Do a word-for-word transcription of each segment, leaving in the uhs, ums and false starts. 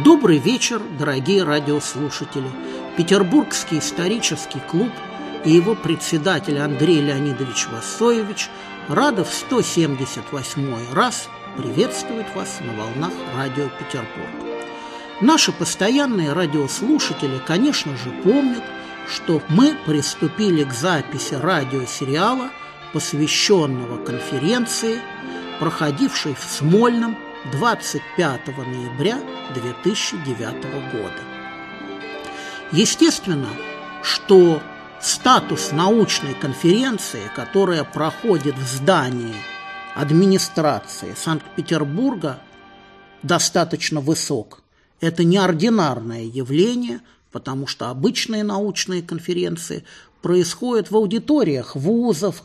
Добрый вечер, дорогие радиослушатели. Петербургский исторический клуб и его председатель Андрей Леонидович Вассоевич рады в сто семьдесят восьмой раз приветствовать вас на волнах радио Петербург. Наши постоянные радиослушатели, конечно же, помнят, что мы приступили к записи радиосериала, посвященного конференции, проходившей в Смольном двадцать пятого ноября две тысячи девятого года. Естественно, что статус научной конференции, которая проходит в здании администрации Санкт-Петербурга, достаточно высок. Это неординарное явление, потому что обычные научные конференции происходят в аудиториях вузов,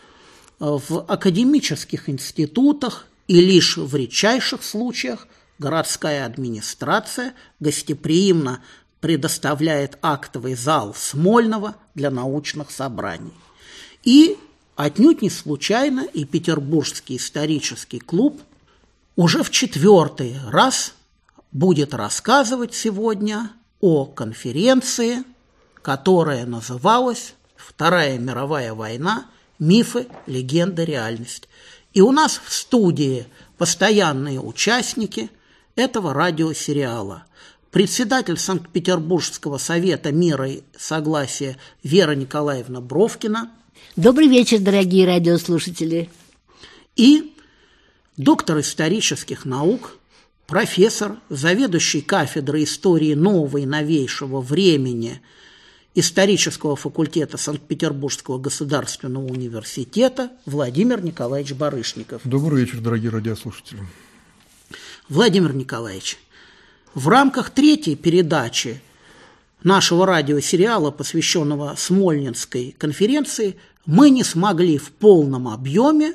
в академических институтах, и лишь в редчайших случаях городская администрация гостеприимно предоставляет актовый зал Смольного для научных собраний. И отнюдь не случайно и Петербургский исторический клуб уже в четвертый раз будет рассказывать сегодня о конференции, которая называлась «Вторая мировая война. Мифы, легенда, реальность». И у нас в студии постоянные участники этого радиосериала. Председатель Санкт-Петербургского совета мира и согласия Вера Николаевна Бровкина. Добрый вечер, дорогие радиослушатели. И доктор исторических наук, профессор, заведующий кафедрой истории нового и новейшего времени исторического факультета Санкт-Петербургского государственного университета Владимир Николаевич Барышников. Добрый вечер, дорогие радиослушатели. Владимир Николаевич, в рамках третьей передачи нашего радиосериала, посвященного Смольнинской конференции, мы не смогли в полном объеме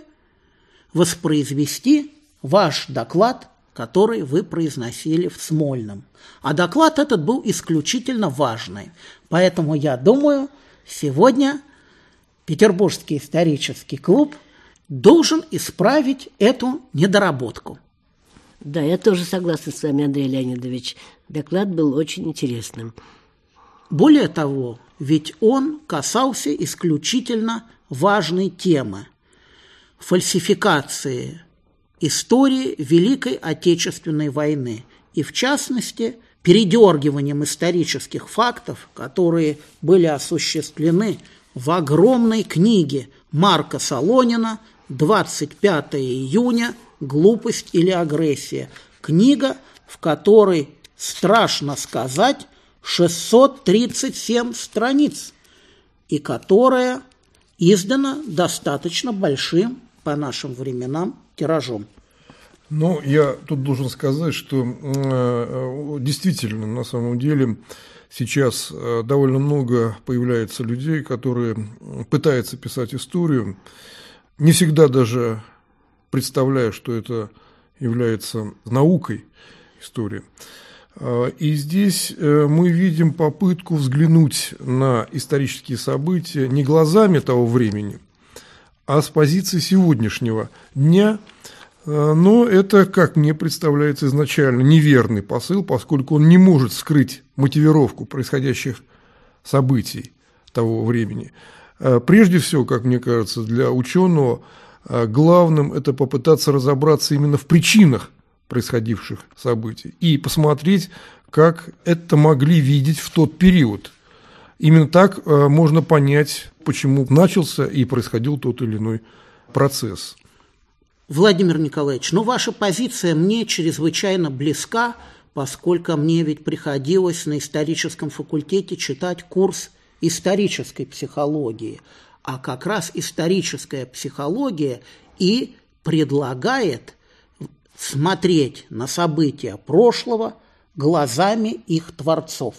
воспроизвести ваш доклад, который вы произносили в Смольном. А доклад этот был исключительно важный. Поэтому, я думаю, сегодня Петербургский исторический клуб должен исправить эту недоработку. Да, я тоже согласна с вами, Андрей Леонидович. Доклад был очень интересным. Более того, ведь он касался исключительно важной темы – фальсификации истории Великой Отечественной войны, и в частности передергиванием исторических фактов, которые были осуществлены в огромной книге Марка Солонина «двадцать пятого июня. Глупость или агрессия». Книга, в которой, страшно сказать, шестьсот тридцать семь страниц, и которая издана достаточно большим по нашим временам тиражом. Ну, я тут должен сказать, что э, действительно, на самом деле, сейчас довольно много появляется людей, которые пытаются писать историю, не всегда даже представляя, что это является наукой истории. И здесь мы видим попытку взглянуть на исторические события не глазами того времени, а с позиции сегодняшнего дня. Но это, как мне представляется, изначально неверный посыл, поскольку он не может скрыть мотивировку происходящих событий того времени. Прежде всего, как мне кажется, для ученого главным это попытаться разобраться именно в причинах происходивших событий и посмотреть, как это могли видеть в тот период. Именно так можно понять, почему начался и происходил тот или иной процесс. Владимир Николаевич, ну ваша позиция мне чрезвычайно близка, поскольку мне ведь приходилось на историческом факультете читать курс исторической психологии, а как раз историческая психология и предлагает смотреть на события прошлого глазами их творцов.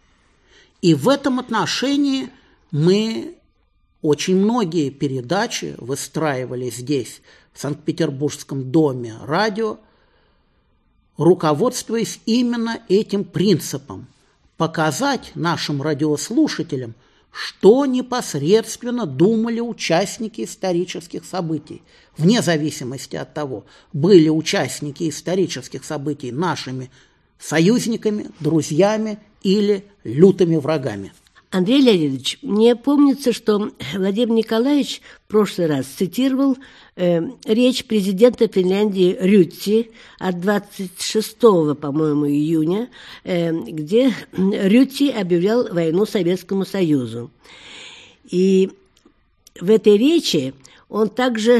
И в этом отношении мы очень многие передачи выстраивали здесь, в Санкт-Петербургском доме радио, руководствуясь именно этим принципом – показать нашим радиослушателям, что непосредственно думали участники исторических событий, вне зависимости от того, были участники исторических событий нашими союзниками, друзьями или лютыми врагами. Андрей Леонидович, мне помнится, что Владимир Николаевич в прошлый раз цитировал э, речь президента Финляндии Рютти от двадцать шестого, по-моему, июня, э, где Рютти объявлял войну Советскому Союзу. И в этой речи он также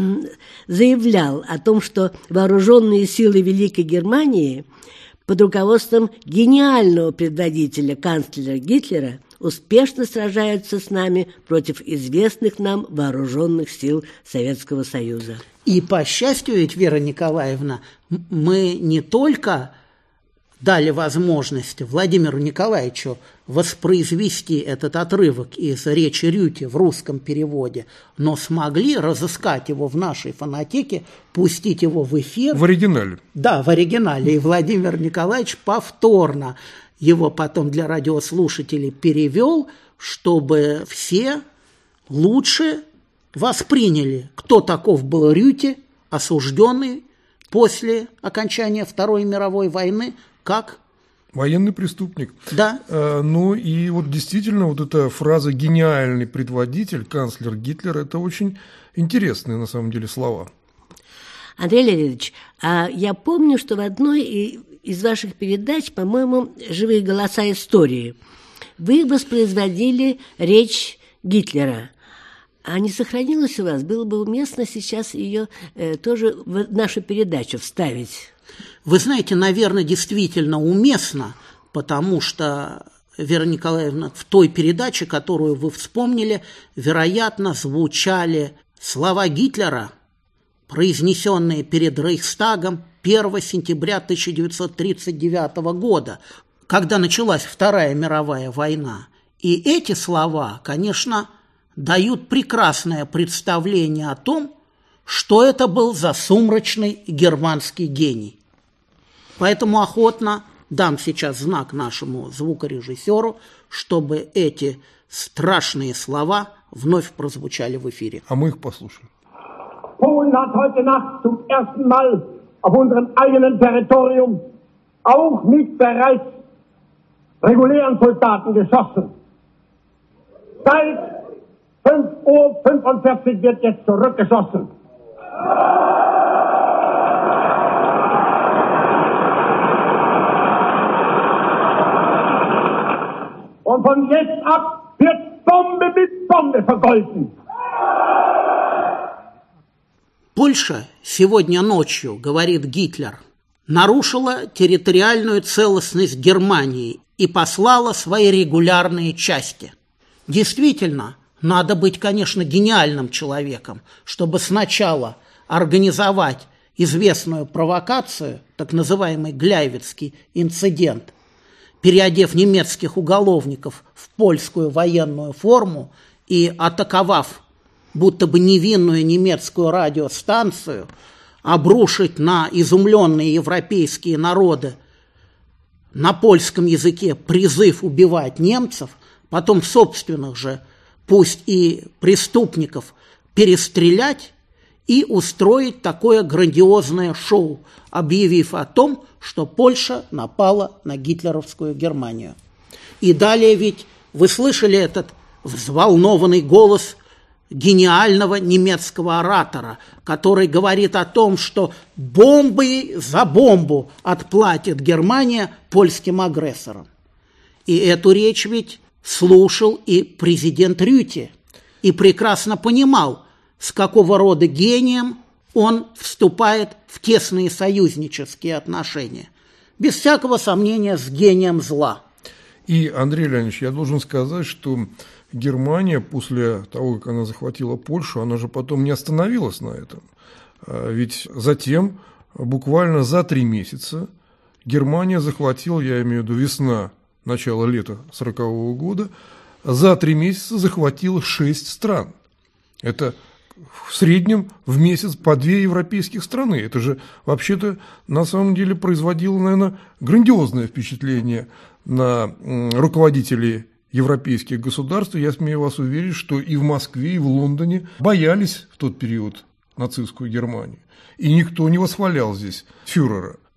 заявлял о том, что вооруженные силы Великой Германии под руководством гениального предводителя, канцлера Гитлера, успешно сражаются с нами против известных нам вооруженных сил Советского Союза. И, по счастью, ведь, Вера Николаевна, мы не только дали возможность Владимиру Николаевичу воспроизвести этот отрывок из речи Рютти в русском переводе, но смогли разыскать его в нашей фонотеке, пустить его в эфир. В оригинале. Да, в оригинале. И Владимир Николаевич повторно его потом для радиослушателей перевел, чтобы все лучше восприняли, кто таков был Рютти, осужденный после окончания Второй мировой войны, как военный преступник. Да. А, ну и вот действительно вот эта фраза «гениальный предводитель», канцлер Гитлер, это очень интересные на самом деле слова. Андрей Леонидович, а я помню, что в одной из ваших передач, по-моему, «Живые голоса истории», вы воспроизводили речь Гитлера. А не сохранилась у вас? Было бы уместно сейчас ее э, тоже в нашу передачу вставить. Вы знаете, наверное, действительно уместно, потому что, Вера Николаевна, в той передаче, которую вы вспомнили, вероятно, звучали слова Гитлера, произнесенные перед Рейхстагом первого сентября тысяча девятьсот тридцать девятого года, когда началась Вторая мировая война. И эти слова, конечно, дают прекрасное представление о том, что это был за сумрачный германский гений. Поэтому охотно дам сейчас знак нашему звукорежиссеру, чтобы эти страшные слова вновь прозвучали в эфире. А мы их послушаем. Polen hat heute Nacht zum ersten Mal auf unserem eigenen Territorium auch mit bereits regulären Soldaten geschossen. Seit fünf Uhr fünfundvierzig wird jetzt zurückgeschossen. Und von jetzt ab wird Bombe mit Bombe vergolten. Польша сегодня ночью, говорит Гитлер, нарушила территориальную целостность Германии и послала свои регулярные части. Действительно, надо быть, конечно, гениальным человеком, чтобы сначала организовать известную провокацию, так называемый Гляйвицкий инцидент, переодев немецких уголовников в польскую военную форму и атаковав будто бы невинную немецкую радиостанцию, обрушить на изумленные европейские народы на польском языке призыв убивать немцев, потом собственных же, пусть и преступников, перестрелять и устроить такое грандиозное шоу, объявив о том, что Польша напала на гитлеровскую Германию. И далее ведь вы слышали этот взволнованный голос гениального немецкого оратора, который говорит о том, что бомбой за бомбу отплатит Германия польским агрессорам. И эту речь ведь слушал и президент Рютти, и прекрасно понимал, с какого рода гением он вступает в тесные союзнические отношения. Без всякого сомнения, с гением зла. И, Андрей Леонидович, я должен сказать, что Германия после того, как она захватила Польшу, она же потом не остановилась на этом. Ведь затем, буквально за три месяца, Германия захватила, я имею в виду весна, начало лета сорокового года, за три месяца захватила шесть стран. Это в среднем в месяц по две европейских страны. Это же вообще-то на самом деле производило, наверное, грандиозное впечатление на руководителей европейских государств. Я смею вас уверить, что и в Москве, и в Лондоне боялись в тот период нацистскую Германию. И никто не восхвалял здесь фюрера.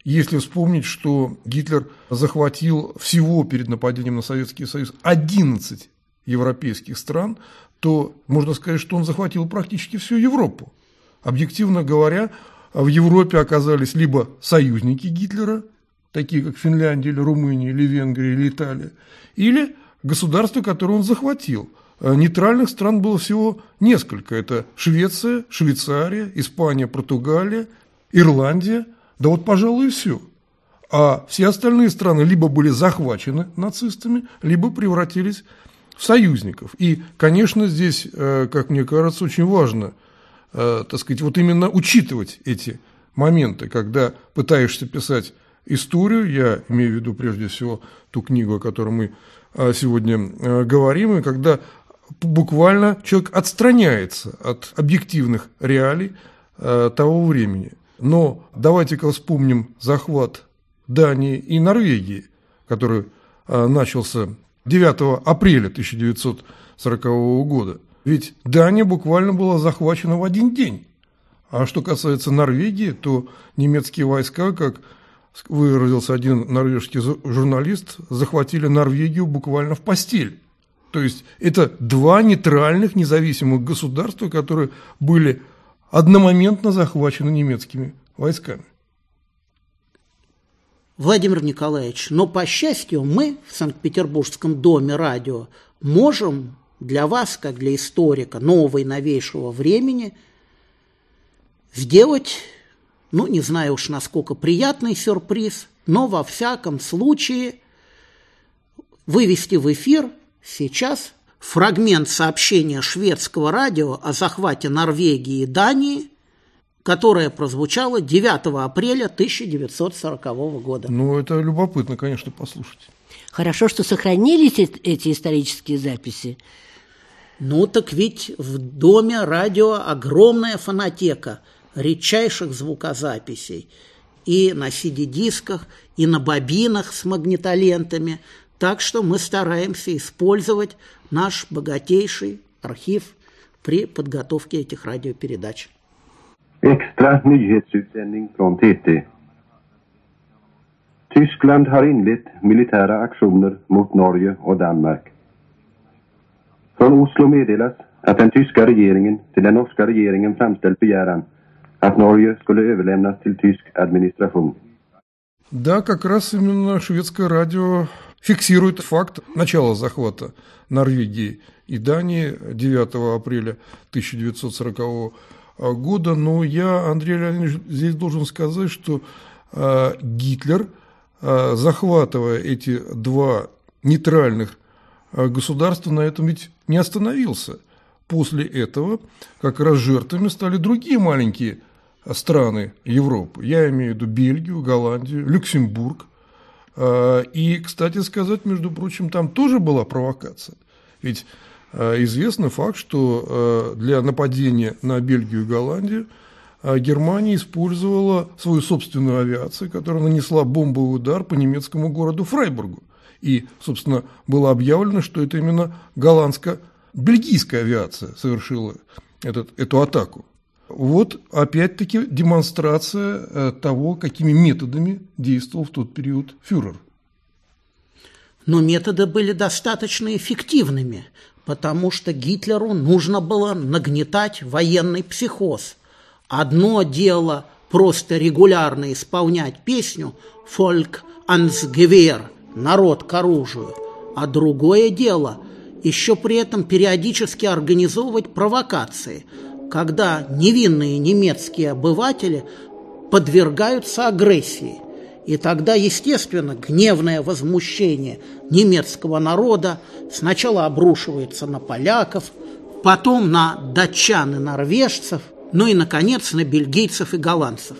Если вспомнить, что Гитлер захватил всего перед нападением на Советский Союз одиннадцать европейских стран, то можно сказать, что он захватил практически всю Европу. Объективно говоря, в Европе оказались либо союзники Гитлера, такие как Финляндия, или Румыния, или Венгрия, или Италия, или государства, которые он захватил. Нейтральных стран было всего несколько. Это Швеция, Швейцария, Испания, Португалия, Ирландия. Да вот, пожалуй, и все. А все остальные страны либо были захвачены нацистами, либо превратились в союзников. И, конечно, здесь, как мне кажется, очень важно, так сказать, вот именно учитывать эти моменты, когда пытаешься писать историю, я имею в виду прежде всего ту книгу, о которой мы сегодня говорим, и когда буквально человек отстраняется от объективных реалий того времени. Но давайте-ка вспомним захват Дании и Норвегии, который начался девятого апреля тысяча девятьсот сорокового года. Ведь Дания буквально была захвачена в один день. А что касается Норвегии, то немецкие войска, как выразился один норвежский журналист, захватили Норвегию буквально в постель. То есть это два нейтральных независимых государства, которые были одномоментно захвачены немецкими войсками. Владимир Николаевич, но, по счастью, мы в Санкт-Петербургском доме радио можем для вас, как для историка нового и новейшего времени, сделать, ну, не знаю уж насколько приятный сюрприз, но во всяком случае вывести в эфир сейчас фрагмент сообщения шведского радио о захвате Норвегии и Дании, которое прозвучало девятого апреля тысяча девятьсот сорокового года. Ну, это любопытно, конечно, послушать. Хорошо, что сохранились эти исторические записи. Ну, так ведь в доме радио огромная фонотека редчайших звукозаписей. И на си ди-дисках, и на бобинах с магнитолентами. Так что мы стараемся использовать наш богатейший архив при подготовке этих радиопередач. Extra nyhetsutsändning från T T. Tyskland har inlett militära aktioner mot Norge och Danmark. Från Oslo meddelas att den tyska regeringen till den norska regeringen framställt begäran att Norge skulle överlämnas till tysk administration. Да, как раз именно шведское радио фиксирует факт начала захвата Норвегии и Дании девятого апреля тысяча девятьсот сорокового года. Но я, Андрей Леонидович, здесь должен сказать, что э, Гитлер, э, захватывая эти два нейтральных э, государства, на этом ведь не остановился. После этого как раз жертвами стали другие маленькие страны Европы. Я имею в виду Бельгию, Голландию, Люксембург. И, кстати сказать, между прочим, там тоже была провокация. Ведь известный факт, что для нападения на Бельгию и Голландию Германия использовала свою собственную авиацию, которая нанесла бомбовый удар по немецкому городу Фрайбургу. И, собственно, было объявлено, что это именно голландско-бельгийская авиация совершила этот, эту атаку. Вот, опять-таки, демонстрация того, какими методами действовал в тот период фюрер. Но методы были достаточно эффективными, потому что Гитлеру нужно было нагнетать военный психоз. Одно дело просто регулярно исполнять песню «Volk ans Gewehr» – «Народ к оружию», а другое дело еще при этом периодически организовывать провокации, когда невинные немецкие обыватели подвергаются агрессии. И тогда, естественно, гневное возмущение немецкого народа сначала обрушивается на поляков, потом на датчан и норвежцев, ну и, наконец, на бельгийцев и голландцев.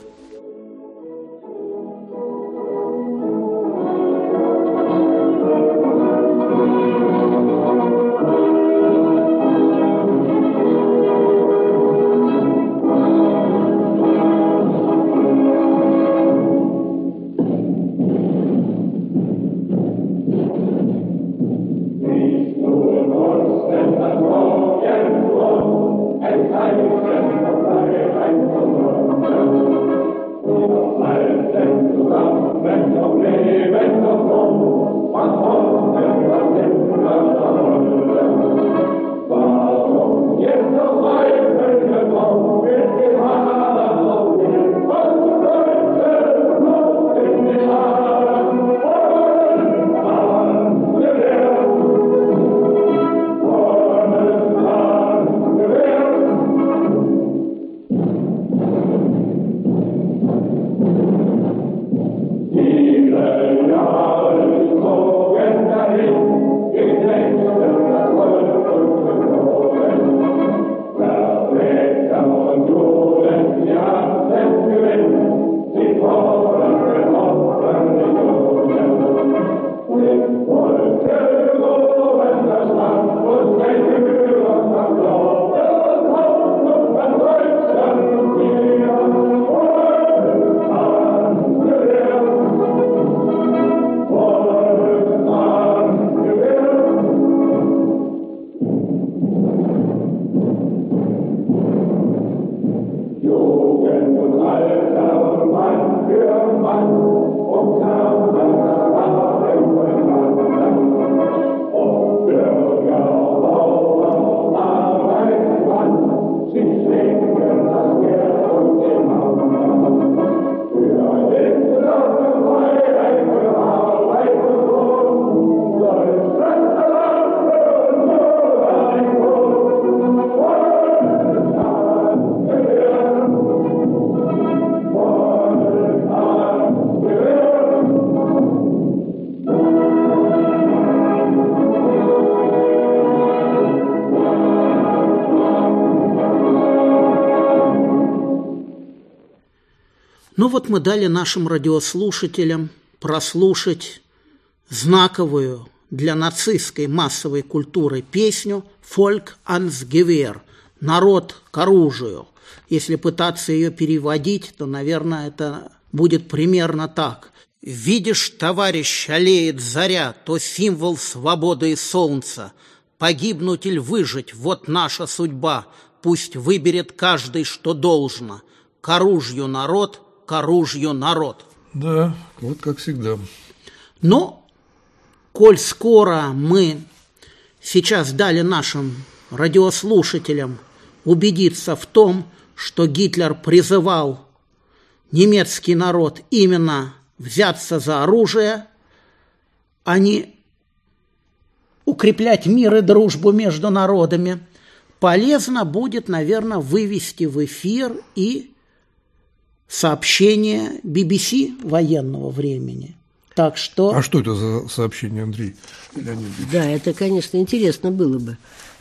Ну вот мы дали нашим радиослушателям прослушать знаковую для нацистской массовой культуры песню «Volk ans Gewehr» – «Народ к оружию». Если пытаться ее переводить, то, наверное, это будет примерно так. «Видишь, товарищ, аллеет заря, то символ свободы и солнца. Погибнуть или выжить – вот наша судьба. Пусть выберет каждый, что должно. К оружию народ, к оружию народ». Да, вот как всегда. Но, коль скоро мы сейчас дали нашим радиослушателям убедиться в том, что Гитлер призывал немецкий народ именно взяться за оружие, а не укреплять мир и дружбу между народами, полезно будет, наверное, вывести в эфир и сообщение би би си военного времени. Так что... А что это за сообщение, Андрей Леонидович? Да, это, конечно, интересно было бы.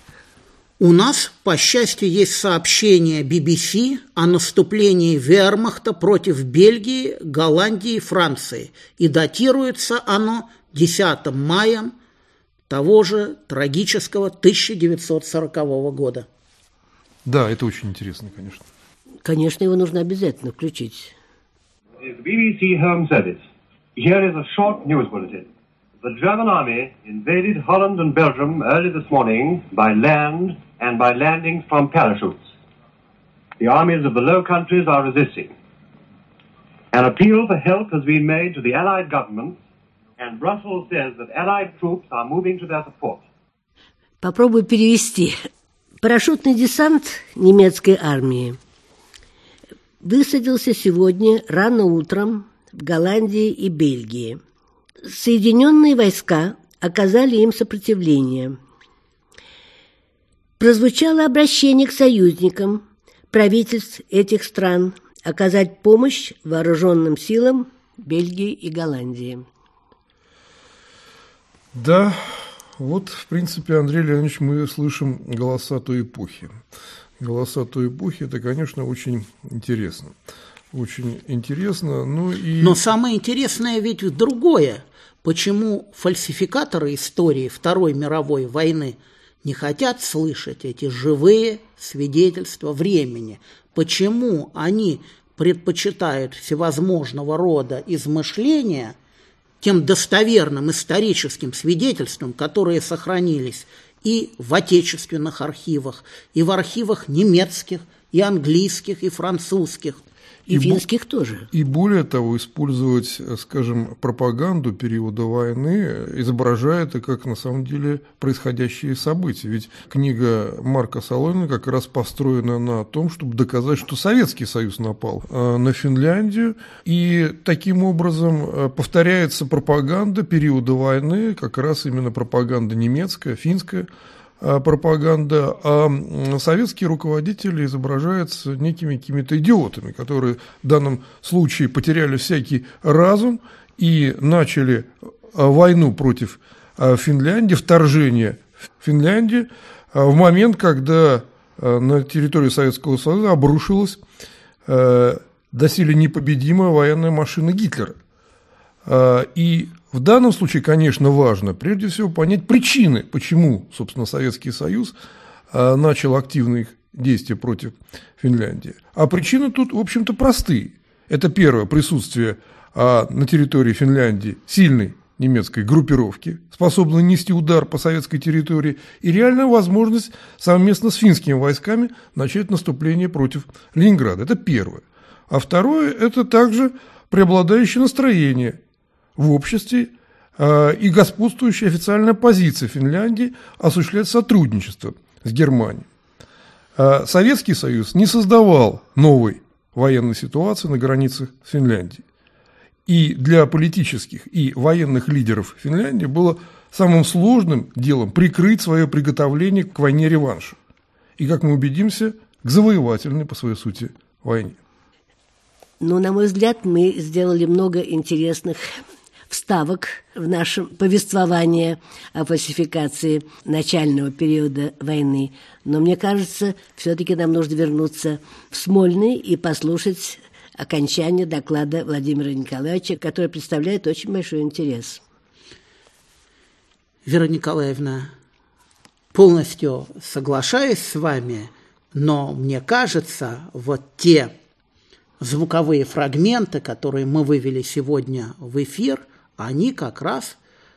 У нас, по счастью, есть сообщение би би си о наступлении вермахта против Бельгии, Голландии и Франции. И датируется оно десятым мая того же трагического тысяча девятьсот сорокового года. Да, это очень интересно, конечно. Конечно, его нужно обязательно включить. би би си Home Service. Here is a short news bulletin. The German army invaded Holland and Belgium early this morning by land and by landings from parachutes. The armies of the Low Countries are resisting. An appeal for help has been made to the Allied governments, and Brussels says that Allied troops are moving to their support. Попробую перевести. Парашютный десант немецкой армии высадился сегодня рано утром в Голландии и Бельгии. Соединенные войска оказали им сопротивление. Прозвучало обращение к союзникам правительств этих стран оказать помощь вооруженным силам Бельгии и Голландии. Да, вот, в принципе, Андрей Леонидович, мы слышим голоса той эпохи. Голоса той эпохи – это, конечно, очень интересно. Очень интересно, ну и... Но самое интересное ведь другое. Почему фальсификаторы истории Второй мировой войны не хотят слышать эти живые свидетельства времени? Почему они предпочитают всевозможного рода измышления тем достоверным историческим свидетельствам, которые сохранились и в отечественных архивах, и в архивах немецких, и английских, и французских? И, и финских тоже. И более того, использовать, скажем, пропаганду периода войны, изображая это как на самом деле происходящие события. Ведь книга Марка Солонина как раз построена на том, чтобы доказать, что Советский Союз напал на Финляндию, и таким образом повторяется пропаганда периода войны, как раз именно пропаганда немецкая, финская пропаганда, а советские руководители изображаются некими какими-то идиотами, которые в данном случае потеряли всякий разум и начали войну против Финляндии, вторжение в Финляндию в момент, когда на территории Советского Союза обрушилась доселе непобедимая военная машина Гитлера. И в данном случае, конечно, важно прежде всего понять причины, почему, собственно, Советский Союз начал активные действия против Финляндии. А причины тут, в общем-то, простые. Это первое, присутствие на территории Финляндии сильной немецкой группировки, способной нести удар по советской территории, и реальная возможность совместно с финскими войсками начать наступление против Ленинграда. Это первое. А второе, это также преобладающее настроение в обществе э, и господствующая официальная позиция Финляндии осуществлять сотрудничество с Германией. Э, Советский Союз не создавал новой военной ситуации на границах с Финляндией. И для политических и военных лидеров Финляндии было самым сложным делом прикрыть свое приготовление к войне-реваншу. И, как мы убедимся, к завоевательной по своей сути войне. Ну, на мой взгляд, мы сделали много интересных вставок в нашем повествовании о фальсификации начального периода войны. Но мне кажется, все-таки нам нужно вернуться в Смольный и послушать окончание доклада Владимира Николаевича, который представляет очень большой интерес. Вера Николаевна, полностью соглашаюсь с вами, но мне кажется, вот те звуковые фрагменты, которые мы вывели сегодня в эфир, они как раз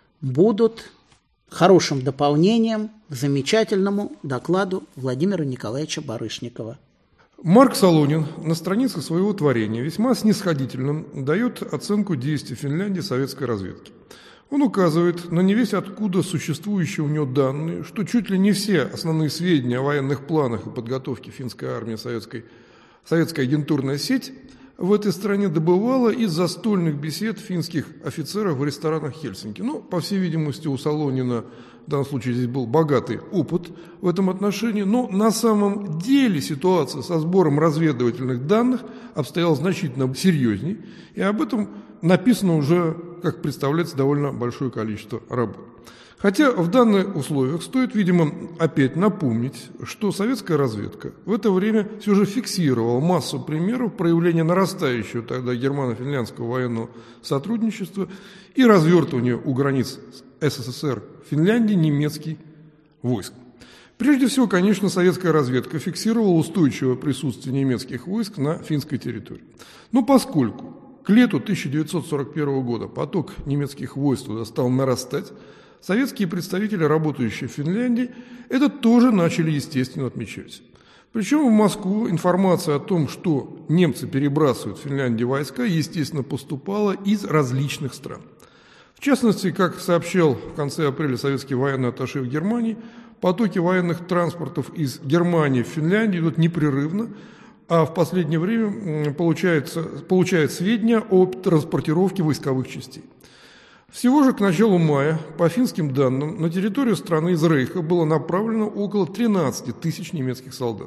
будут хорошим дополнением к замечательному докладу Владимира Николаевича Барышникова. Марк Солонин на странице своего творения весьма снисходительно дает оценку действий Финляндии советской разведки. Он указывает на невесть откуда существующие у него данные, что чуть ли не все основные сведения о военных планах и подготовке финской армии советской, советская агентурная сеть в этой стране добывала из застольных бесед финских офицеров в ресторанах Хельсинки. Ну, по всей видимости, у Солонина в данном случае здесь был богатый опыт в этом отношении, но на самом деле ситуация со сбором разведывательных данных обстояла значительно серьезней, и об этом написано уже, как представляется, довольно большое количество работ. Хотя в данных условиях стоит, видимо, опять напомнить, что советская разведка в это время все же фиксировала массу примеров проявления нарастающего тогда германо-финляндского военного сотрудничества и развертывания у границ СССР Финляндии немецких войск. Прежде всего, конечно, советская разведка фиксировала устойчивое присутствие немецких войск на финской территории. Но поскольку к лету тысяча девятьсот сорок первого года поток немецких войск туда стал нарастать, советские представители, работающие в Финляндии, это тоже начали, естественно, отмечать. Причем в Москву информация о том, что немцы перебрасывают в Финляндию войска, естественно, поступала из различных стран. В частности, как сообщал в конце апреля советский военный атташе в Германии, потоки военных транспортов из Германии в Финляндию идут непрерывно, а в последнее время получается, получают сведения о транспортировке войсковых частей. Всего же к началу мая, по финским данным, на территорию страны из Рейха было направлено около тринадцати тысяч немецких солдат.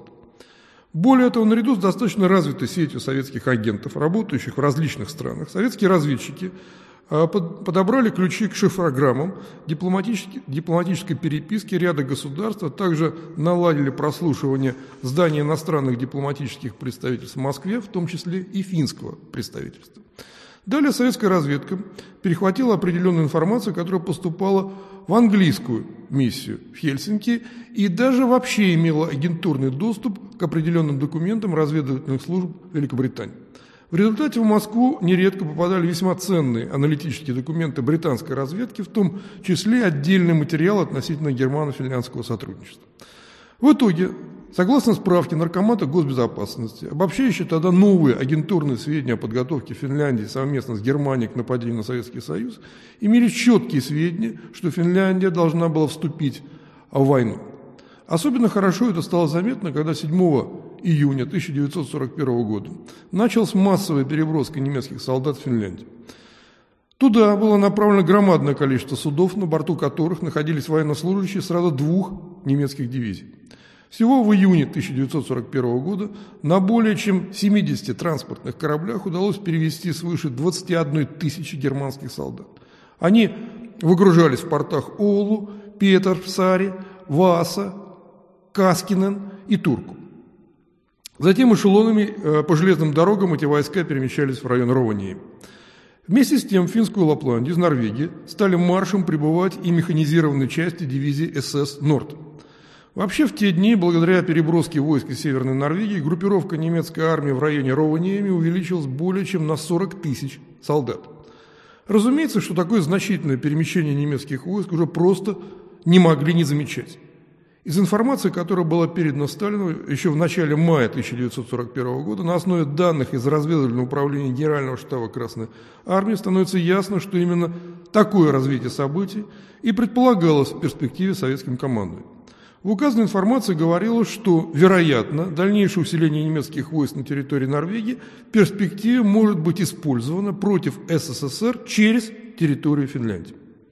Более того, наряду с достаточно развитой сетью советских агентов, работающих в различных странах, советские разведчики подобрали ключи к шифрограммам дипломатической, дипломатической переписки ряда государств, а также наладили прослушивание зданий иностранных дипломатических представительств в Москве, в том числе и финского представительства. Далее советская разведка перехватила определенную информацию, которая поступала в английскую миссию в Хельсинки и даже вообще имела агентурный доступ к определенным документам разведывательных служб Великобритании. В результате в Москву нередко попадали весьма ценные аналитические документы британской разведки, в том числе отдельный материал относительно германо-финляндского сотрудничества. В итоге Согласно справке Наркомата госбезопасности, обобщающей тогда новые агентурные сведения о подготовке Финляндии совместно с Германией к нападению на Советский Союз, имели четкие сведения, что Финляндия должна была вступить в войну. Особенно хорошо это стало заметно, когда седьмого июня тысяча девятьсот сорок первого года началась массовая переброска немецких солдат в Финляндию. Туда было направлено громадное количество судов, на борту которых находились военнослужащие сразу двух немецких дивизий. Всего в июне тысяча девятьсот сорок первого года на более чем семидесяти транспортных кораблях удалось перевезти свыше двадцати одной тысячи германских солдат. Они выгружались в портах Оулу, Петерсаре, Вааса, Каскинен и Турку. Затем эшелонами по железным дорогам эти войска перемещались в район Ровaniemi. Вместе с тем в финскую Лапландию из Норвегии стали маршем прибывать и механизированные части дивизии эс эс «Норд». Вообще в те дни, благодаря переброске войск из Северной Норвегии, группировка немецкой армии в районе Ровaniemi увеличилась более чем на сорок тысяч солдат. Разумеется, что такое значительное перемещение немецких войск уже просто не могли не замечать. Из информации, которая была передана Сталину еще в начале мая тысяча девятьсот сорок первого года, на основе данных из разведывательного управления Генерального штаба Красной Армии становится ясно, что именно такое развитие событий и предполагалось в перспективе советским командованием. В указанной информации говорилось, что, вероятно, дальнейшее усиление немецких войск на территории Норвегии в перспективе может быть использовано против эс эс эс эр через территорию Финляндии.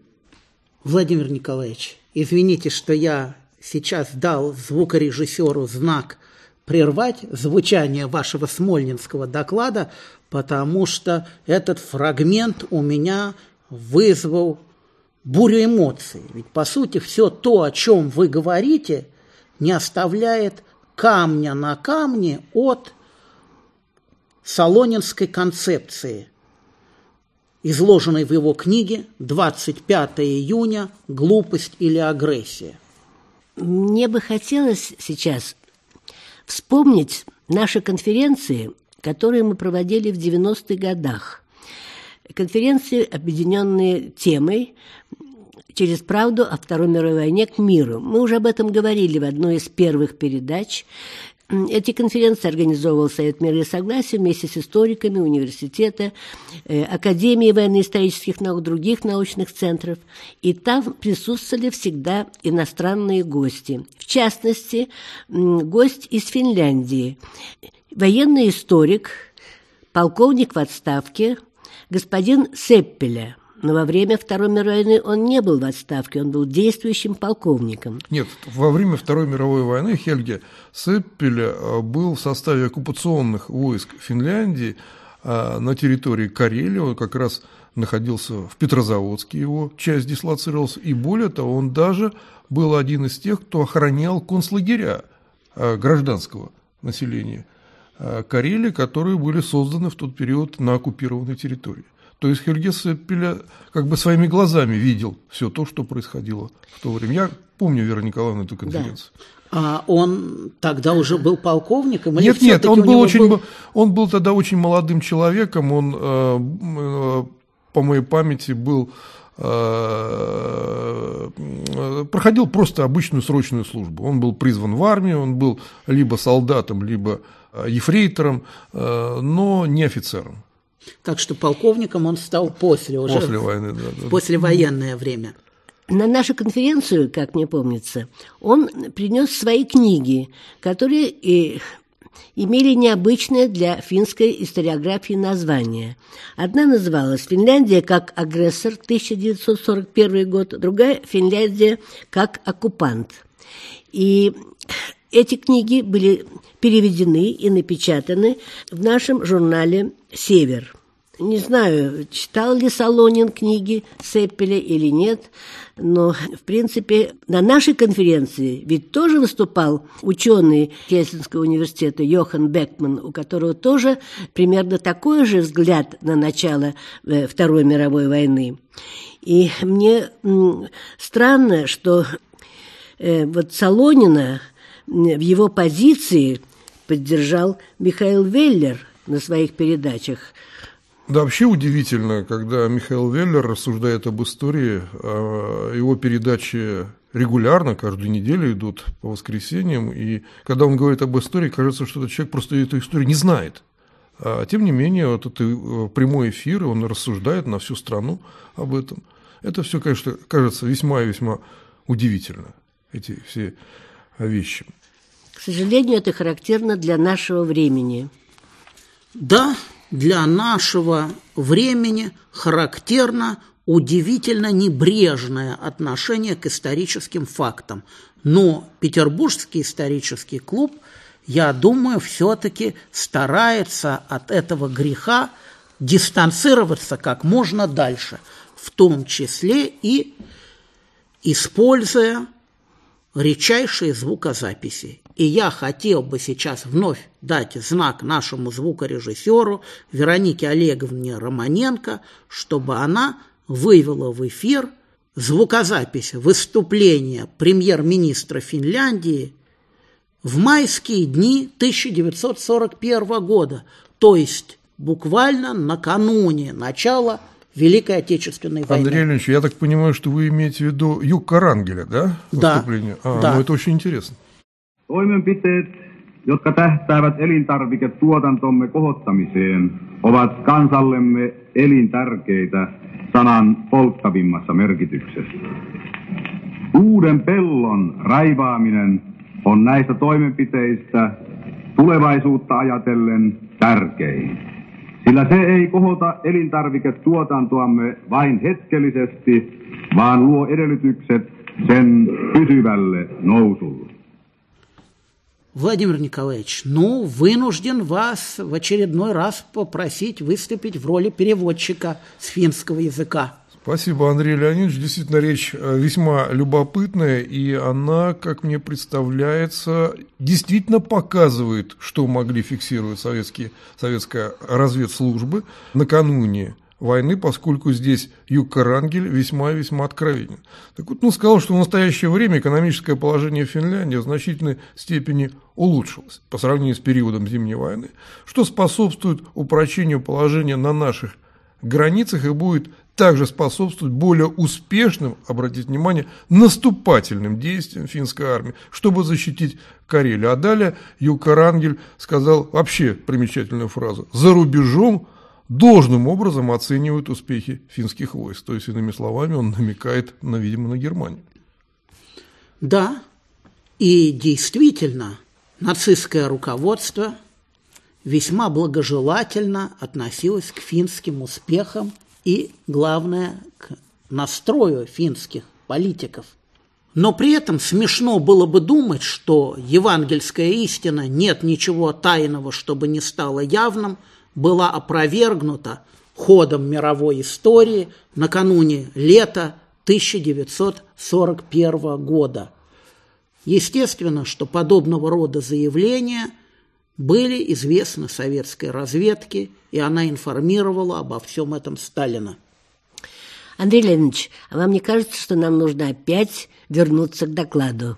Владимир Николаевич, извините, что я сейчас дал звукорежиссеру знак прервать звучание вашего смольнинского доклада, потому что этот фрагмент у меня вызвал бурю эмоций. Ведь, по сути, все то, о чем вы говорите, не оставляет камня на камне от солонинской концепции, изложенной в его книге «двадцать пятого июня. Глупость или агрессия». Мне бы хотелось сейчас вспомнить наши конференции, которые мы проводили в девяностых годах. Конференции, объединенные темой «Через правду о Второй мировой войне к миру». Мы уже об этом говорили в одной из первых передач. Эти конференции организовывал Совет мира и согласия вместе с историками университета, Академии военно-исторических наук, других научных центров. И там присутствовали всегда иностранные гости. В частности, гость из Финляндии, военный историк, полковник в отставке, господин Сеппелä. Но во время Второй мировой войны он не был в отставке, он был действующим полковником. Нет, во время Второй мировой войны Хельге Сеппелä был в составе оккупационных войск Финляндии на территории Карелии. Он как раз находился в Петрозаводске, его часть дислоцировалась. И более того, он даже был один из тех, кто охранял концлагеря гражданского населения Карелии, которые были созданы в тот период на оккупированной территории. То есть Хельге Сеппелä как бы своими глазами видел все то, что происходило в то время. Я помню, Вера Николаевна, эту конференцию. Да. А он тогда уже был полковником? Нет, нет, он был, очень, был... он был тогда очень молодым человеком. Он, по моей памяти, был, проходил просто обычную срочную службу. Он был призван в армию, он был либо солдатом, либо ефрейтором, но не офицером. Так что полковником он стал после, уже после войны, да, да. В послевоенное время. На нашу конференцию, как мне помнится, он принес свои книги, которые и имели необычное для финской историографии название. Одна называлась «Финляндия как агрессор» тысяча девятьсот сорок первый год, другая «Финляндия как оккупант». И эти книги были переведены и напечатаны в нашем журнале «Север». Не знаю, читал ли Солонин книги Сеппелä или нет, но, в принципе, на нашей конференции ведь тоже выступал ученый Хельсинского университета Йохан Бекман, у которого тоже примерно такой же взгляд на начало Второй мировой войны. И мне м, странно, что э, вот Солонина в его позиции поддержал Михаил Веллер на своих передачах. Да, вообще удивительно, когда Михаил Веллер рассуждает об истории, его передачи регулярно, каждую неделю идут по воскресеньям, и когда он говорит об истории, кажется, что этот человек просто эту историю не знает. А тем не менее, вот это прямой эфир, он рассуждает на всю страну об этом. Это все, конечно, кажется весьма и весьма удивительно, эти все вещи. К сожалению, это характерно для нашего времени. Да, для нашего времени характерно удивительно небрежное отношение к историческим фактам. Но Петербургский исторический клуб, я думаю, все-таки старается от этого греха дистанцироваться как можно дальше, в том числе и используя редчайшие звукозаписи. И я хотел бы сейчас вновь дать знак нашему звукорежиссеру Веронике Олеговне Романенко, чтобы она вывела в эфир звукозапись выступления премьер-министра Финляндии в майские дни тысяча девятьсот сорок первого года, то есть буквально накануне начала Великой Отечественной войны. Андрей Леонидович, я так понимаю, что вы имеете в виду Jukka Rangele, да? Выступление? Да. А, да. Ну это очень интересно. Toimenpiteet, jotka tähtäävät elintarviketuotantomme kohottamiseen, ovat kansallemme elintärkeitä sanan polttavimmassa merkityksessä. Uuden pellon raivaaminen on näistä toimenpiteistä tulevaisuutta ajatellen tärkein, sillä se ei kohota elintarviketuotantoamme vain hetkellisesti, vaan luo edellytykset sen pysyvälle nousulle. Владимир Николаевич, ну, вынужден вас в очередной раз попросить выступить в роли переводчика с финского языка. Спасибо, Андрей Леонидович. Действительно, речь весьма любопытная, и она, как мне представляется, действительно показывает, что могли фиксировать советские, советская разведслужбы накануне войны, поскольку здесь Jukka Rangele весьма и весьма откровенен. Так вот, он сказал, что в настоящее время экономическое положение Финляндии в значительной степени улучшилось по сравнению с периодом Зимней войны, что способствует упрочению положения на наших границах и будет также способствовать более успешным, обратите внимание, наступательным действиям финской армии, чтобы защитить Карелию. А далее Jukka Rangele сказал вообще примечательную фразу: «За рубежом должным образом оценивают успехи финских войск». То есть, иными словами, он намекает, на, видимо, на Германию. Да, и действительно, нацистское руководство весьма благожелательно относилось к финским успехам и, главное, к настрою финских политиков. Но при этом смешно было бы думать, что евангельская истина «нет ничего тайного, чтобы не стало явным» была опровергнута ходом мировой истории накануне лета тысяча девятьсот сорок первого года. Естественно, что подобного рода заявления были известны советской разведке, и она информировала обо всем этом Сталина. Андрей Леонидович, а вам не кажется, что нам нужно опять вернуться к докладу?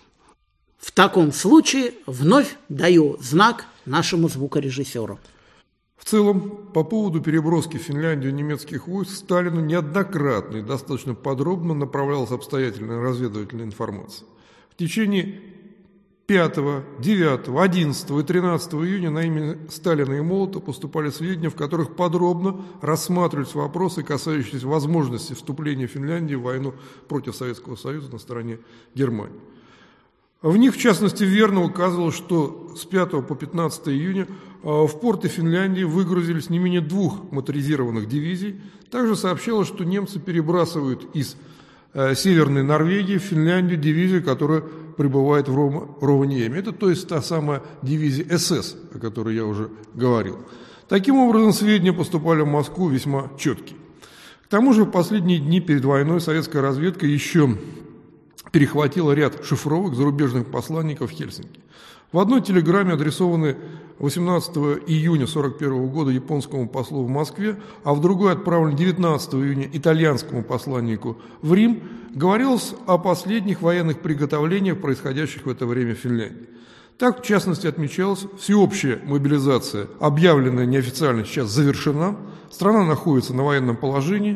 В таком случае вновь даю знак нашему звукорежиссеру. В целом, по поводу переброски в Финляндию немецких войск Сталину неоднократно и достаточно подробно направлялась обстоятельная разведывательная информация. В течение пятого, девятого, одиннадцатого и тринадцатого июня на имя Сталина и Молотова поступали сведения, в которых подробно рассматривались вопросы, касающиеся возможности вступления Финляндии в войну против Советского Союза на стороне Германии. В них, в частности, верно указывалось, что с пятого по пятнадцатое июня в порты Финляндии выгрузились не менее двух моторизированных дивизий. Также сообщалось, что немцы перебрасывают из Северной Норвегии в Финляндию дивизию, которая прибывает в Ровaniemi. Это, то есть, та самая дивизия эс эс, о которой я уже говорил. Таким образом, сведения поступали в Москву весьма четкие. К тому же, в последние дни перед войной советская разведка еще перехватила ряд шифровок зарубежных посланников в Хельсинки. В одной телеграмме, адресованной восемнадцатого июня сорок первого года японскому послу в Москве, а в другой, отправленной девятнадцатого июня итальянскому посланнику в Рим, говорилось о последних военных приготовлениях, происходящих в это время в Финляндии. Так, в частности, отмечалась всеобщая мобилизация, объявленная неофициально сейчас завершена, страна находится на военном положении,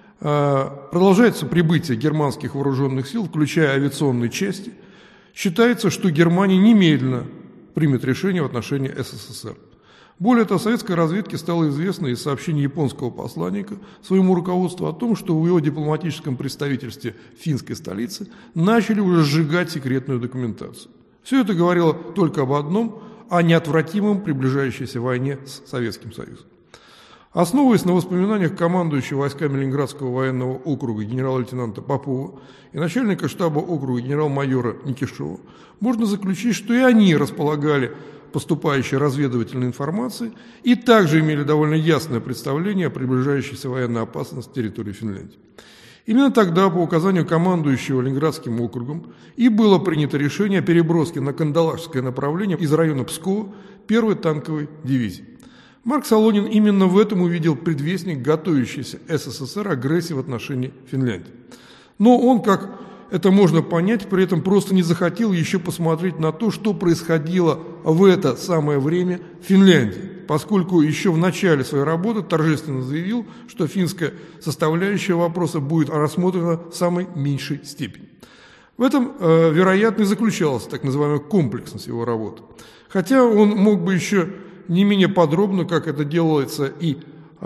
продолжается прибытие германских вооруженных сил, включая авиационные части. Считается, что Германия немедленно примет решение в отношении СССР. Более того, советской разведке стало известно из сообщений японского посланника своему руководству о том, что в его дипломатическом представительстве в финской столице начали уже сжигать секретную документацию. Все это говорило только об одном – о неотвратимом приближающейся войне с Советским Союзом. Основываясь на воспоминаниях командующего войсками Ленинградского военного округа генерал-лейтенанта Попова и начальника штаба округа генерал-майора Никишова, можно заключить, что и они располагали поступающей разведывательной информацией и также имели довольно ясное представление о приближающейся военной опасности территории Финляндии. Именно тогда, по указанию командующего Ленинградским округом, и было принято решение о переброске на Кандалакшское направление из района Пскова первой танковой дивизии. Марк Солонин именно в этом увидел предвестник готовящейся СССР агрессии в отношении Финляндии. Но он, как это можно понять, при этом просто не захотел еще посмотреть на то, что происходило в это самое время в Финляндии, поскольку еще в начале своей работы торжественно заявил, что финская составляющая вопроса будет рассмотрена в самой меньшей степени. В этом, э, вероятно, и заключалась так называемая комплексность его работы. Хотя он мог бы еще не менее подробно, как это делается и э,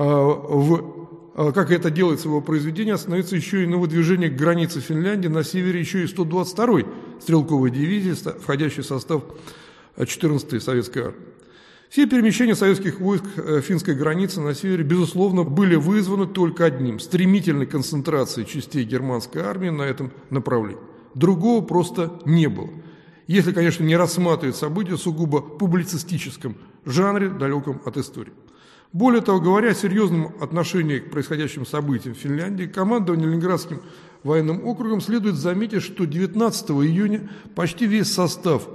в как это делается в его произведении, остановится еще и на выдвижении к границе Финляндии на севере еще и сто двадцать второй стрелковой дивизии, входящей в состав четырнадцатой советской армии. Все перемещения советских войск финской границы на севере, безусловно, были вызваны только одним – стремительной концентрацией частей германской армии на этом направлении. Другого просто не было. Если, конечно, не рассматривать события в сугубо публицистическом жанре, далеком от истории. Более того, говоря о серьезном отношении к происходящим событиям в Финляндии, командование Ленинградским военным округом следует заметить, что девятнадцатого июня почти весь состав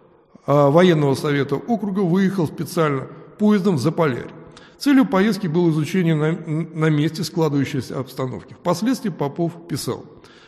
а, военного совета округа выехал специально поездом в Заполярье. Целью поездки было изучение на, на месте складывающейся обстановки. Впоследствии Попов писал: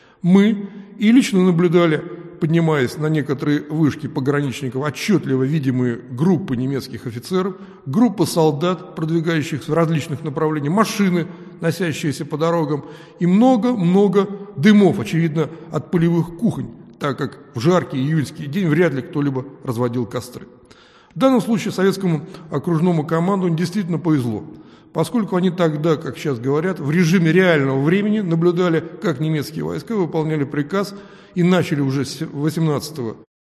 «Мы и лично наблюдали, поднимаясь на некоторые вышки пограничников, отчетливо видимые группы немецких офицеров, группы солдат, продвигающихся в различных направлениях, машины, носящиеся по дорогам, и много-много дымов, очевидно, от полевых кухонь, так как в жаркий июльский день вряд ли кто-либо разводил костры». В данном случае советскому окружному командованию действительно повезло, поскольку они тогда, как сейчас говорят, в режиме реального времени наблюдали, как немецкие войска выполняли приказ и начали уже с восемнадцатого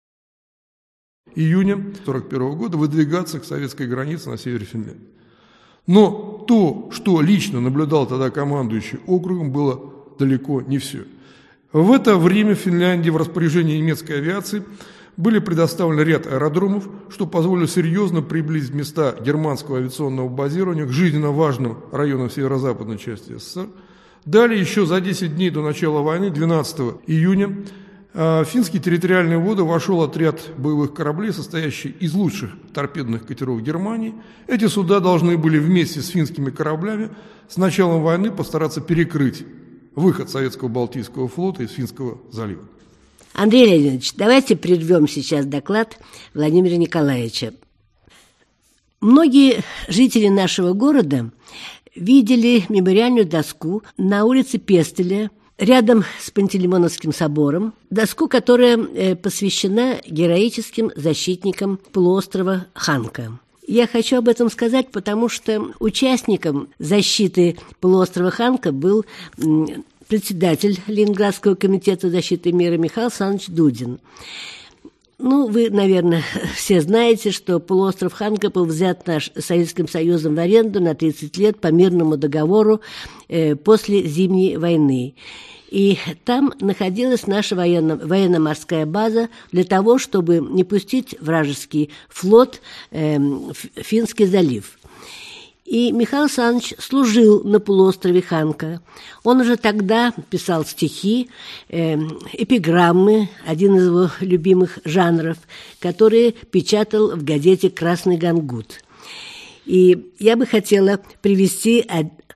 июня сорок первого года выдвигаться к советской границе на севере Финляндии. Но то, что лично наблюдал тогда командующий округом, было далеко не все. В это время в Финляндии в распоряжении немецкой авиации были предоставлены ряд аэродромов, что позволило серьезно приблизить места германского авиационного базирования к жизненно важным районам северо-западной части СССР. Далее, еще за десять дней до начала войны, двенадцатого июня, в финские территориальные воды вошел отряд боевых кораблей, состоящий из лучших торпедных катеров Германии. Эти суда должны были вместе с финскими кораблями с началом войны постараться перекрыть выход советского Балтийского флота из Финского залива. Андрей Леонидович, давайте прервем сейчас доклад Владимира Николаевича. Многие жители нашего города видели мемориальную доску на улице Пестеля, рядом с Пантелеймоновским собором, доску, которая посвящена героическим защитникам полуострова Ханка. Я хочу об этом сказать, потому что участником защиты полуострова Ханка был председатель Ленинградского комитета защиты мира Михаил Александрович Дудин. Ну, вы, наверное, все знаете, что полуостров Ханка был взят наш Советским Союзом в аренду на тридцать лет по мирному договору э, после Зимней войны. И там находилась наша военно- военно-морская база для того, чтобы не пустить вражеский флот э, в Финский залив. И Михаил Александрович служил на полуострове Ханка. Он уже тогда писал стихи, э, эпиграммы, один из его любимых жанров, которые печатал в газете «Красный Гангут». И я бы хотела привести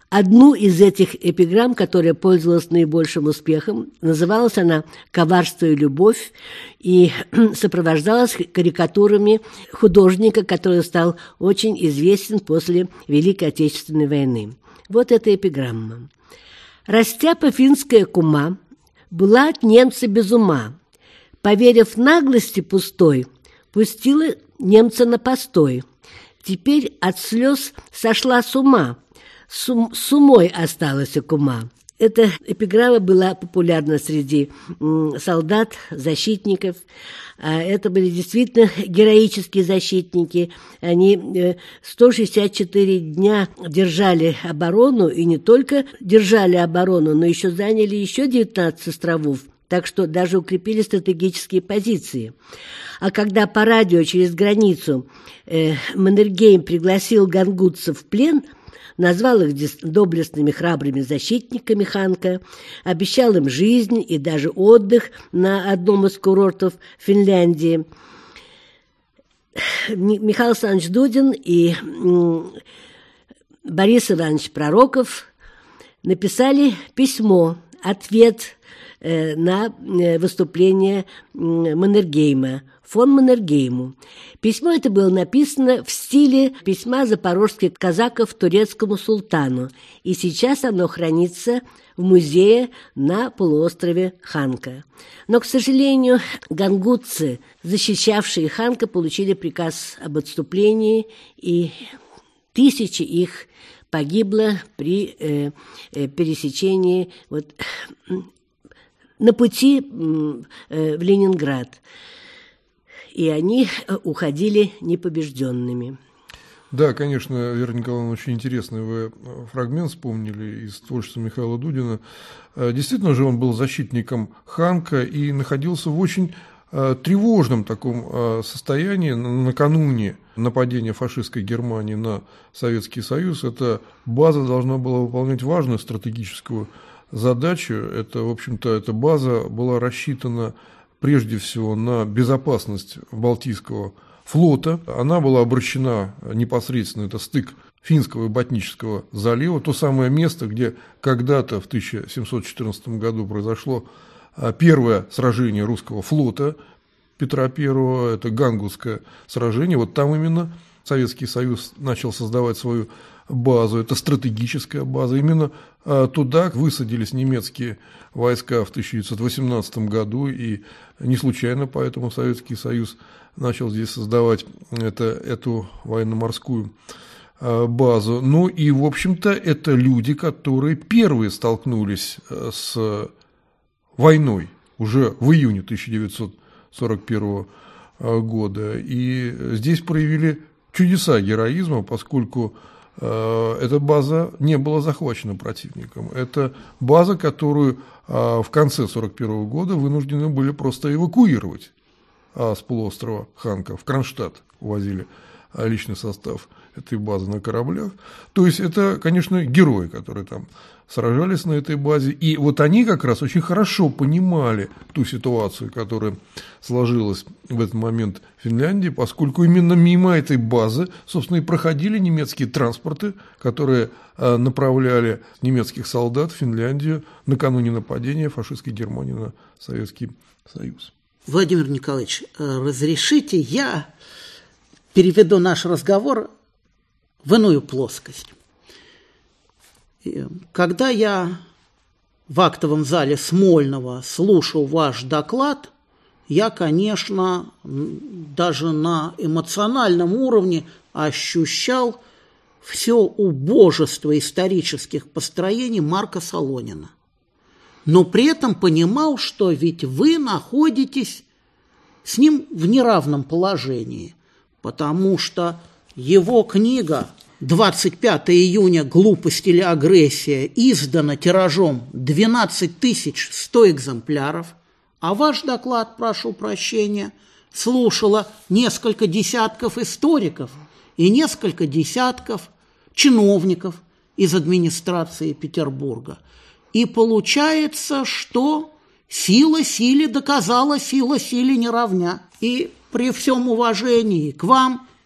Одну из этих эпиграмм, которая пользовалась наибольшим успехом, называлась она «Коварство и любовь» и сопровождалась карикатурами художника, который стал очень известен после Великой Отечественной войны. Вот эта эпиграмма. «Растяпа финская кума была от немца без ума, поверив наглости пустой, пустила немца на постой. Теперь от слез сошла с ума, с, ум, с умой осталась кума». Эта эпиграмма была популярна среди солдат, защитников. Это были действительно героические защитники. Они сто шестьдесят четыре дня держали оборону, и не только держали оборону, но еще заняли еще девятнадцать островов, так что даже укрепили стратегические позиции. А когда по радио через границу э, Маннергейм пригласил гангутцев в плен, назвал их доблестными храбрыми защитниками Ханка, обещал им жизнь и даже отдых на одном из курортов Финляндии. Михаил Александрович Дудин и Борис Иванович Пророков написали письмо, ответ на выступление Маннергейма, фон Маннергейму. Письмо это было написано в стиле письма запорожских казаков турецкому султану, и сейчас оно хранится в музее на полуострове Ханка. Но, к сожалению, гангутцы, защищавшие Ханка, получили приказ об отступлении, и тысячи их погибло при э, э, пересечении вот, на пути э, в Ленинград. И они уходили непобежденными. Да, конечно, Вера Николаевна, очень интересный вы фрагмент вспомнили из творчества Михаила Дудина. Действительно же он был защитником Ханка и находился в очень тревожном таком состоянии накануне нападения фашистской Германии на Советский Союз. Эта база должна была выполнять важную стратегическую задачу. Это, в общем-то, эта база была рассчитана прежде всего на безопасность Балтийского флота. Она была обращена непосредственно, это стык Финского и Ботнического залива, то самое место, где когда-то в тысяча семьсот четырнадцатом году произошло первое сражение русского флота Петра Первого, это Гангутское сражение. Вот там именно Советский Союз начал создавать свою базу, это стратегическая база. Именно туда высадились немецкие войска в тысяча девятьсот восемнадцатом году, и не случайно поэтому Советский Союз начал здесь создавать это, эту военно-морскую базу. Ну и, в общем-то, это люди, которые первые столкнулись с войной уже в июне тысяча девятьсот сорок первого года. И здесь проявили чудеса героизма, поскольку эта база не была захвачена противником. Это база, которую в конце сорок первого года вынуждены были просто эвакуировать с полуострова Ханка. В Кронштадт увозили личный состав этой базы на кораблях. То есть это, конечно, герои, которые там сражались на этой базе. И вот они как раз очень хорошо понимали ту ситуацию, которая сложилась в этот момент в Финляндии, поскольку именно мимо этой базы, собственно, и проходили немецкие транспорты, которые направляли немецких солдат в Финляндию накануне нападения фашистской Германии на Советский Союз. Владимир Николаевич, разрешите, я переведу наш разговор в иную плоскость. Когда я в актовом зале Смольного слушал ваш доклад, я, конечно, даже на эмоциональном уровне ощущал все убожество исторических построений Марка Солонина. Но при этом понимал, что ведь вы находитесь с ним в неравном положении, потому что его книга двадцать пятого июня «Глупость или агрессия» издана тиражом двенадцать тысяч сто экземпляров, а ваш доклад, прошу прощения, слушало несколько десятков историков и несколько десятков чиновников из администрации Петербурга. И получается, что сила силе доказала, сила силе не равня. И при всем уважении к вам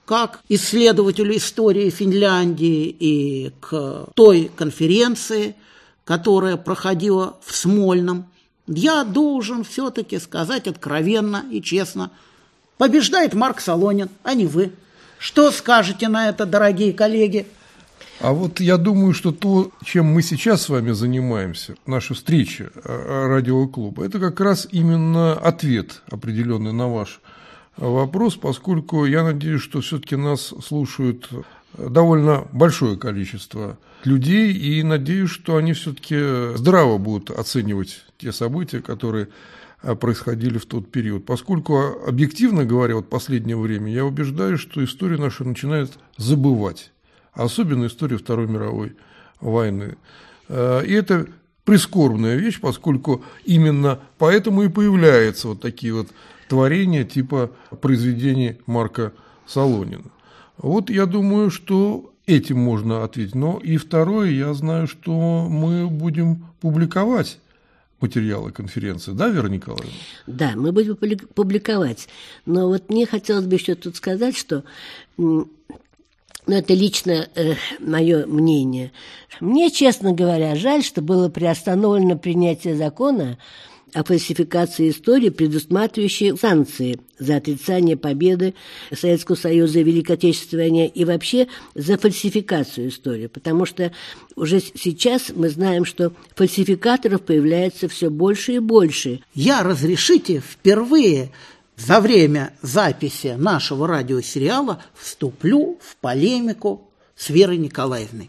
как исследователю истории Финляндии и к той конференции, которая проходила в Смольном, я должен все-таки сказать откровенно и честно: побеждает Марк Солонин, а не вы. Что скажете на это, дорогие коллеги? А вот я думаю, что то, чем мы сейчас с вами занимаемся, наша встреча радиоклуба, это как раз именно ответ определенный на ваш вопрос, поскольку я надеюсь, что все-таки нас слушают довольно большое количество людей, и надеюсь, что они все-таки здраво будут оценивать те события, которые происходили в тот период. Поскольку, объективно говоря, вот в последнее время я убеждаюсь, что история наша начинает забывать, особенно историю Второй мировой войны. И это прискорбная вещь, поскольку именно поэтому и появляются вот такие вот творения типа произведений Марка Солонина. Вот я думаю, что этим можно ответить. Но и второе, я знаю, что мы будем публиковать материалы конференции, да, Вера Николаевна? Да, мы будем публиковать. Но вот мне хотелось бы еще тут сказать, что, ну, это лично э, мое мнение. Мне, честно говоря, жаль, что было приостановлено принятие закона о фальсификации истории, предусматривающей санкции за отрицание победы Советского Союза в Великой Отечественной войне и вообще за фальсификацию истории, потому что уже сейчас мы знаем, что фальсификаторов появляется все больше и больше. Я, разрешите, впервые за время записи нашего радиосериала вступлю в полемику с Верой Николаевной.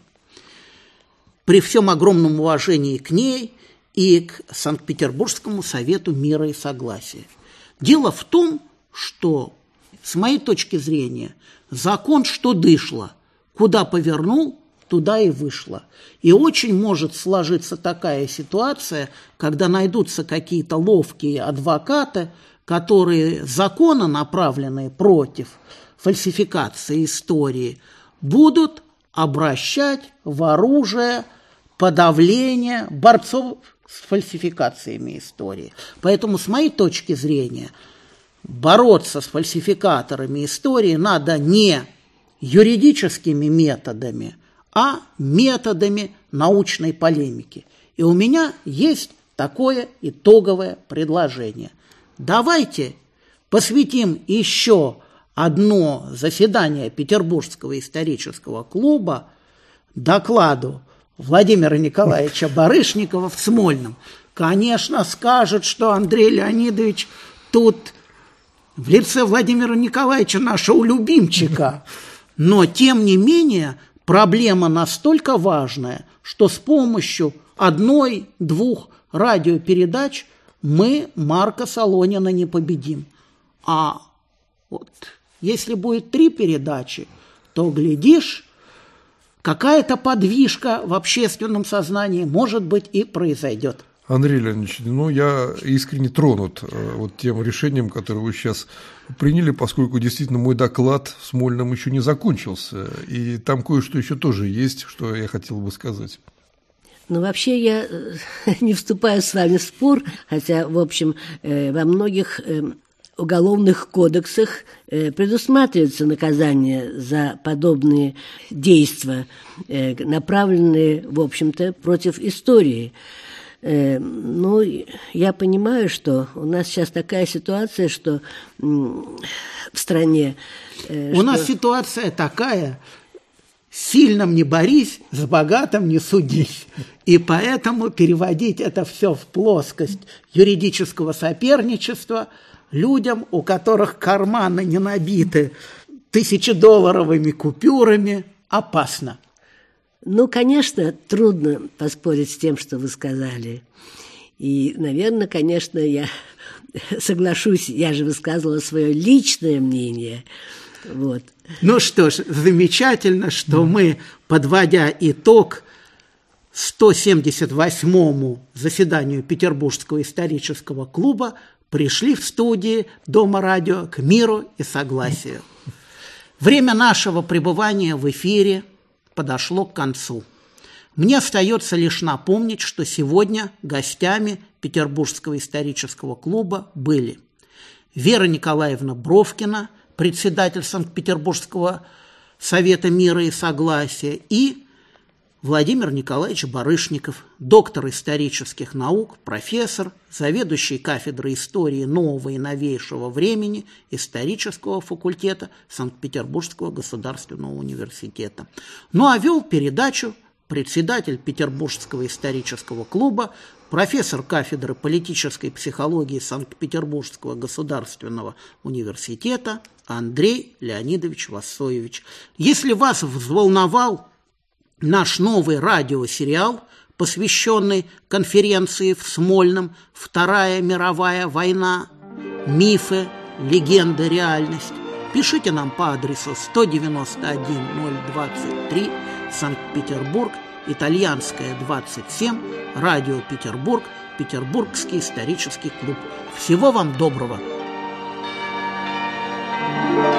При всем огромном уважении к ней и к Санкт-Петербургскому совету мира и согласия. Дело в том, что, с моей точки зрения, закон что дышло, куда повернул, туда и вышло. И очень может сложиться такая ситуация, когда найдутся какие-то ловкие адвокаты, которые законы, направленные против фальсификации истории, будут обращать в оружие подавления борцов с фальсификациями истории. Поэтому, с моей точки зрения, бороться с фальсификаторами истории надо не юридическими методами, а методами научной полемики. И у меня есть такое итоговое предложение. Давайте посвятим еще одно заседание Петербургского исторического клуба докладу Владимира Николаевича Барышникова в Смольном. Конечно, скажут, что Андрей Леонидович тут в лице Владимира Николаевича нашего любимчика. Но, тем не менее, проблема настолько важная, что с помощью одной-двух радиопередач мы Марка Солонина не победим. А вот если будет три передачи, то, глядишь, какая-то подвижка в общественном сознании, может быть, и произойдет. Андрей Леонидович, ну, я искренне тронут вот тем решением, которое вы сейчас приняли, поскольку действительно мой доклад в Смольном еще не закончился, и там кое-что еще тоже есть, что я хотел бы сказать. Ну, вообще я не вступаю с вами в спор, хотя, в общем, во многих уголовных кодексах предусматривается наказание за подобные действия, направленные, в общем-то, против истории. Ну, я понимаю, что у нас сейчас такая ситуация, что в стране... У что... нас ситуация такая: с сильным не борись, с богатым не судись. И поэтому переводить это все в плоскость юридического соперничества людям, у которых карманы не набиты тысячедолларовыми купюрами, опасно. Ну, конечно, трудно поспорить с тем, что вы сказали. И, наверное, конечно, я соглашусь, я же высказывала свое личное мнение. Вот. Ну что ж, замечательно, что мы, подводя итог сто семьдесят восьмому заседанию Петербургского исторического клуба, пришли в студии Дома радио к миру и согласию. Время нашего пребывания в эфире подошло к концу. Мне остается лишь напомнить, что сегодня гостями Петербургского исторического клуба были Вера Николаевна Бровкина, председатель Санкт-Петербургского совета мира и согласия, и Владимир Николаевич Барышников, доктор исторических наук, профессор, заведующий кафедрой истории нового и новейшего времени исторического факультета Санкт-Петербургского государственного университета. Ну а вел передачу председатель Петербургского исторического клуба, профессор кафедры политической психологии Санкт-Петербургского государственного университета Андрей Леонидович Вассоевич. Если вас взволновал наш новый радиосериал, посвященный конференции в Смольном «Вторая мировая война. Мифы, легенда, реальность», пишите нам по адресу сто девяносто один ноль двадцать три, Санкт-Петербург, Итальянская, двадцать семь, Радио Петербург, Петербургский исторический клуб. Всего вам доброго!